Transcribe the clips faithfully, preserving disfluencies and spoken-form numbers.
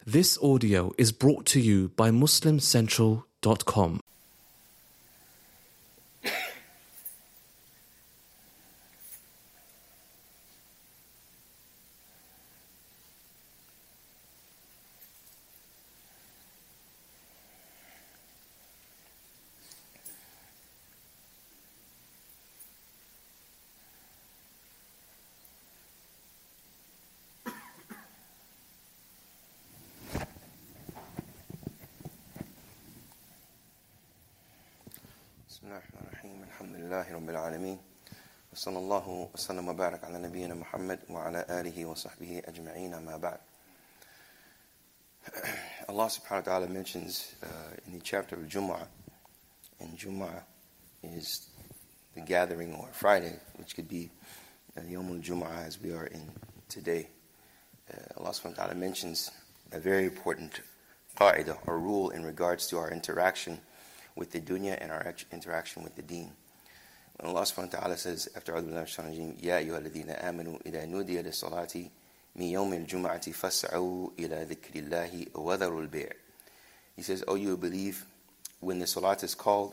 This audio is brought to you by Muslim Central dot com. Bismillahirrahmanirrahim. Alhamdulillahi Rabbil Alameen. Wa sallallahu wa sallam wa barak ala nabiyyina Muhammad wa ala alihi wa sahbihi ajma'een amma ba'd. Allah subhanahu wa ta'ala mentions uh, in the chapter of Jumu'ah, and Jumu'ah is the gathering or Friday, which could be uh, Yawmul Jumu'ah as we are in today. Uh, Allah subhanahu wa ta'ala mentions a very important qa'idah or rule in regards to our interaction with the dunya and our interaction with the deen. When Allah subhanahu wa ta'ala says, after A'udhu Billahi Minash Shaitanir Rajeem, Ya ayyuha alladhina amanu idha nudiya lis-salati min yawmil jum'ati fas'au ila dhikrillahi wa dharul bay'. He says, oh, you believe, when the salat is called,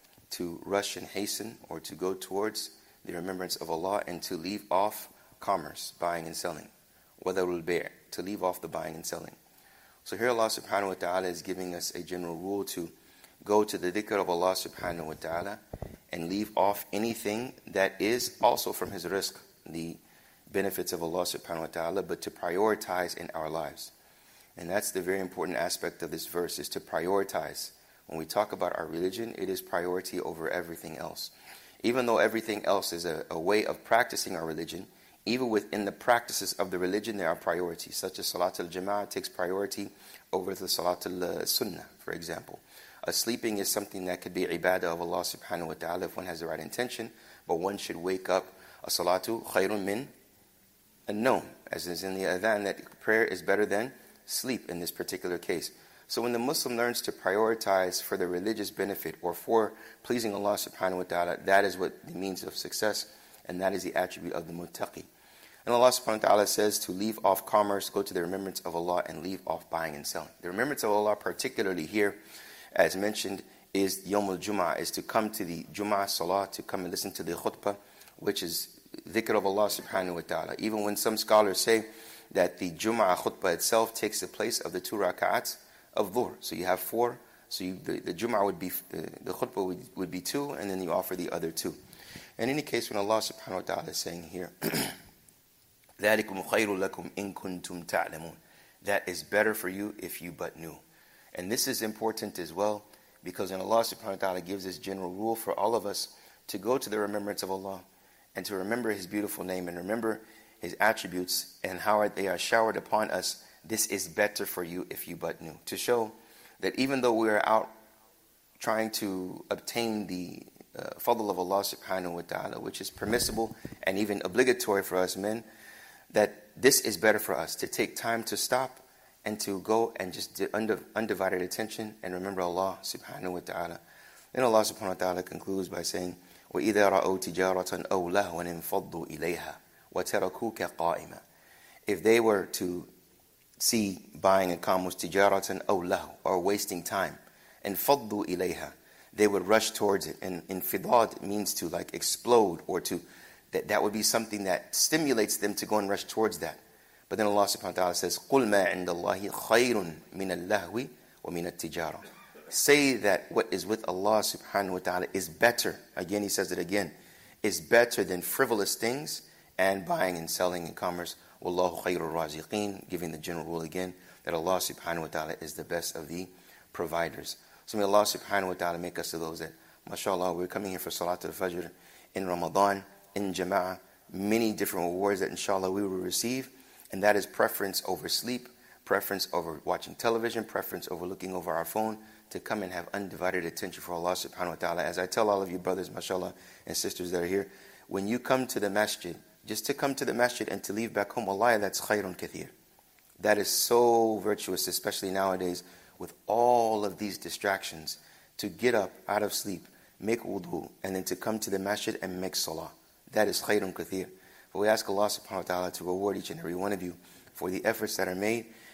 to rush and hasten or to go towards the remembrance of Allah and to leave off commerce, buying and selling. Wa dharul bay', to leave off the buying and selling. So here Allah subhanahu wa ta'ala is giving us a general rule to go to the dhikr of Allah subhanahu wa ta'ala and leave off anything that is also from His rizq, the benefits of Allah subhanahu wa ta'ala, but to prioritize in our lives. And that's the very important aspect of this verse, is to prioritize. When we talk about our religion, it is priority over everything else. Even though everything else is a, a way of practicing our religion, even within the practices of the religion, there are priorities, such as Salat al-Jama'ah takes priority over the Salat al-Sunnah, for example. Uh, sleeping is something that could be ibadah of Allah subhanahu wa ta'ala if one has the right intention, but one should wake up. A salatu khayrun min an-nawm, as is in the adhan, that prayer is better than sleep in this particular case. So when the Muslim learns to prioritize for the religious benefit or for pleasing Allah subhanahu wa ta'ala, that is what the means of success, and that is the attribute of the muttaqi. And Allah subhanahu wa ta'ala says to leave off commerce, go to the remembrance of Allah, and leave off buying and selling. The remembrance of Allah, particularly here, as mentioned, is Yawmul Jum'ah, is to come to the Jum'ah Salah, to come and listen to the khutbah, which is dhikr of Allah subhanahu wa ta'ala. Even when some scholars say that the Jum'ah khutbah itself takes the place of the two rak'ats of dhuhr. So you have four, so you, the, the Jum'ah would be, the, the khutbah would, would be two, and then you offer the other two. In any case, when Allah subhanahu wa ta'ala is saying here, ذَلِكُمْ خَيْرٌ لَكُمْ إِن كُنْتُمْ تَعْلَمُونَ, that is better for you if you but knew. And this is important as well, because when Allah subhanahu wa ta'ala gives this general rule for all of us to go to the remembrance of Allah and to remember His beautiful name and remember His attributes and how they are showered upon us, this is better for you if you but knew. To show that even though we are out trying to obtain the uh, fadl of Allah subhanahu wa ta'ala, which is permissible and even obligatory for us men, that this is better for us, to take time to stop and to go and just undivided attention and remember Allah subhanahu wa ta'ala. Then Allah subhanahu wa ta'ala concludes by saying, وَإِذَا رَأَوْا تِجَارَةً أَوْ لَهْوًا انفَضُّوا إِلَيْهَا وَتَرَكُوكَ قَائِمًا. If they were to see buying and commerce tijaratan أَوْ لَهْوًا, or wasting time, انفَضُّوا إِلَيْهَا, they would rush towards it. And infidad means to like explode, or to, that, that would be something that stimulates them to go and rush towards that. But then Allah subhanahu wa ta'ala says, قُلْ مَا عِنْدَ اللَّهِ خَيْرٌ مِنَ اللَّهْوِ وَمِنَ التِّجَارَةِ. Say that what is with Allah subhanahu wa ta'ala is better, again He says it again, is better than frivolous things and buying and selling and commerce. وَاللَّهُ خَيْرُ الرَّازِقِينَ, giving the general rule again, that Allah subhanahu wa ta'ala is the best of the providers. So may Allah subhanahu wa ta'ala make us of those that, mashallah, we're coming here for Salat al-Fajr in Ramadan, in Jama'ah, many different rewards that inshallah we will receive. And that is preference over sleep, preference over watching television, preference over looking over our phone, to come and have undivided attention for Allah subhanahu wa ta'ala. As I tell all of you brothers, mashallah, and sisters that are here, when you come to the masjid, just to come to the masjid and to leave back home, wallahi, that's khayrun kathir. That is so virtuous, especially nowadays with all of these distractions, to get up out of sleep, make wudu, and then to come to the masjid and make salah. That is khayrun kathir. But we ask Allah subhanahu wa ta'ala to reward each and every one of you for the efforts that are made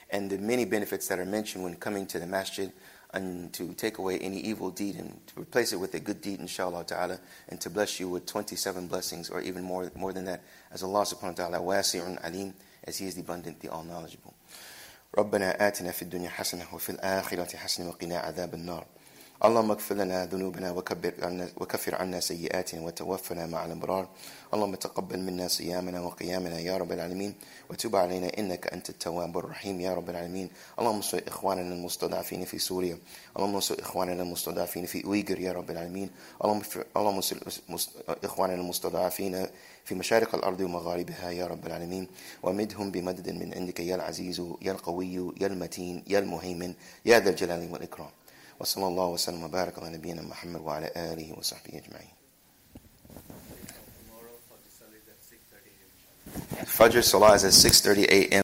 and the many benefits that are mentioned when coming to the masjid, and to take away any evil deed and to replace it with a good deed, inshallah ta'ala, and to bless you with twenty-seven blessings, or even more more than that, as Allah subhanahu wa ta'ala wasi'un alim, as He is the abundant, the all-knowledgeable. ربنا آتنا في الدنيا حسنة وفي الآخرة حسنة وقنا عذاب النار. اللهم اغفر لنا ذنوبنا وكبر عنا وكفر عنا سيئاتنا وتوفنا مع الأبرار. اللهم تقبل منا صيامنا وقيامنا يا رب العالمين، وتب علينا إنك أنت التواب الرحيم يا رب العالمين. اللهم انصر إخواننا المستضعفين في سوريا، اللهم انصر إخواننا المستضعفين في أويغر يا رب العالمين. اللهم اللهم انصر إخواننا المستضعفين في مشارق الأرض ومغاربها يا رب العالمين، ومدهم بمدد من عندك يا العزيز يا القوي يا المتين يا المهيمن يا ذا الجلال والإكرام. وصلى الله وسلم وبارك على نبينا محمد وعلى آله وصحبه أجمعين. Fajr Salah is at six thirty a.m.